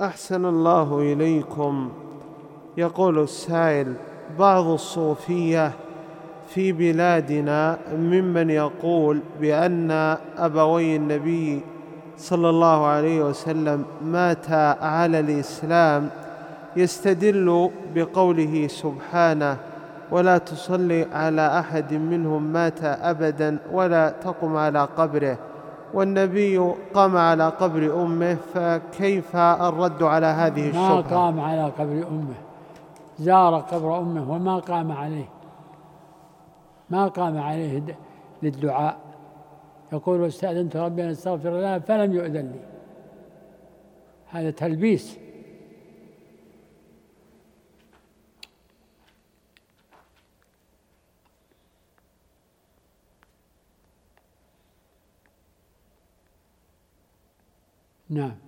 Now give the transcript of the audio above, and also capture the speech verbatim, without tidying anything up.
أحسن الله إليكم. يقول السائل: بعض الصوفية في بلادنا ممن يقول بأن أبوي النبي صلى الله عليه وسلم ماتا على الإسلام، يستدل بقوله سبحانه: ولا تصلي على أحد منهم مات أبدا ولا تقم على قبره، والنبي قام على قبر أمه، فكيف الرد على هذه الشبهة؟ ما قام على قبر أمه، زار قبر أمه وما قام عليه، ما قام عليه للدعاء. يقول: واستأذنت ربي أن أستغفر له فلم يؤذن لي. هذا تلبيس. نعم.